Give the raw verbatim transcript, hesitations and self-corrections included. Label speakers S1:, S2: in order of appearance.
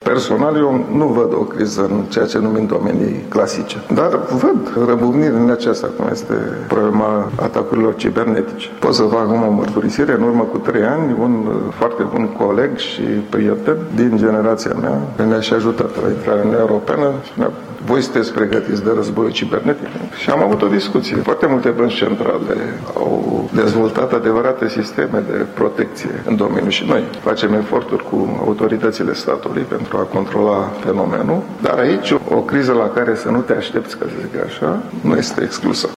S1: Personal, eu nu văd o criză în ceea ce numim domenii clasice. Dar văd răbuvniri în aceasta, cum este problema atacurilor cibernetice. Pot să fac o mărturisire. În urmă cu trei ani, un foarte bun coleg și prieten din generația mea ne-a și ajutat la intrarea în Uniunea Europeană. Spunea, voi sunteți pregătiți de război cibernetic? Și am avut o discuție. Foarte multe bănci centrale au dezvoltat adevărate sisteme de protecție în domeniu și noi facem eforturi cu autoritățile statului pentru a controla fenomenul, dar aici o criză la care să nu te aștepți, ca să zic așa, nu este exclusă.